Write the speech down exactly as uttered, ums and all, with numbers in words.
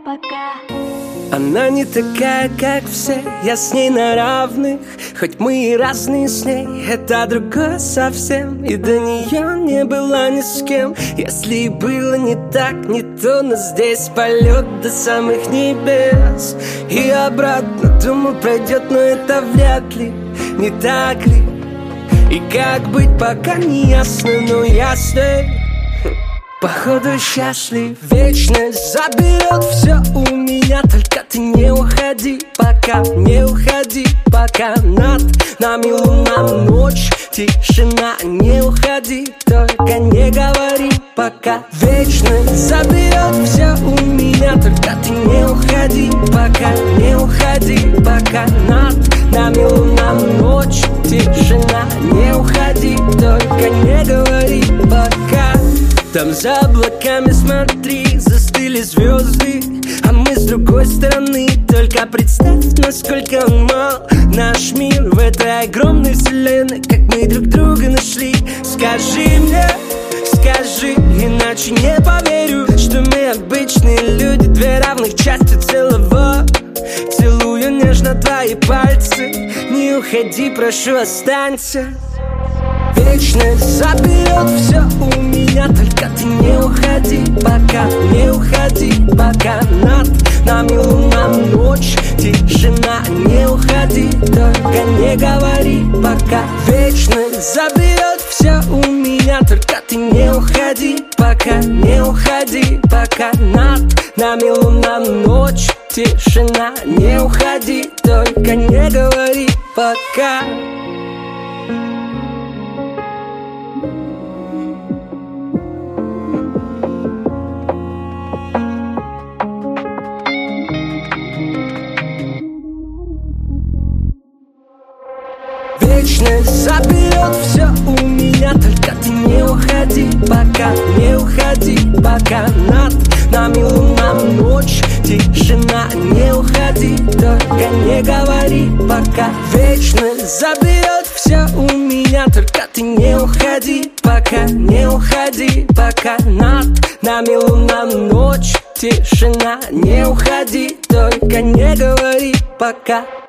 пока. Она не такая, как все, я с ней на равных. Хоть мы и разные с ней, это другое совсем. И до нее не было ни с кем. Если и было не так, не то, но здесь полет до самых небес. И обратно, думаю, пройдет, но это вряд ли, не так ли? И как быть, пока не ясно, но я с ней походу счастлив. Вечность заберет все у меня, только ты не уходи, пока, не уходи, пока. Над нами луна, ночь, тишина. Не уходи, только не говори, пока. Вечность заберет все у меня, только ты не уходи, пока, не уходи, пока. Над нами луна, ночь, тишина. Не уходи, только не говори, пока. Там за облаками, смотри, застыли звезды, а мы с другой стороны. Только представь, насколько он мал, наш мир в этой огромной вселенной. Как мы друг друга нашли. Скажи мне, скажи, иначе не поверю, что мы обычные люди, две равных части целого. Целую нежно твои пальцы, не уходи, прошу, останься. Вечность заберет все у меня, только ты не уходи, пока, не уходи, пока. Над нами луна, ночь, тишина. Не уходи, только не говори, пока. Вечность заберет все у меня, только ты не уходи, пока, не уходи, пока. Над нами луна, ночь, тишина. Не уходи, только не говори, пока. Вечность заберет все у меня, только ты не уходи, пока, не уходи, пока. Над нами луна, ночь, тишина. Не уходи, только не говори, пока. Вечность заберет все у меня, только ты не уходи, пока, не уходи, пока. Над нами луна, ночь, тишина. Не уходи, только не говори, пока.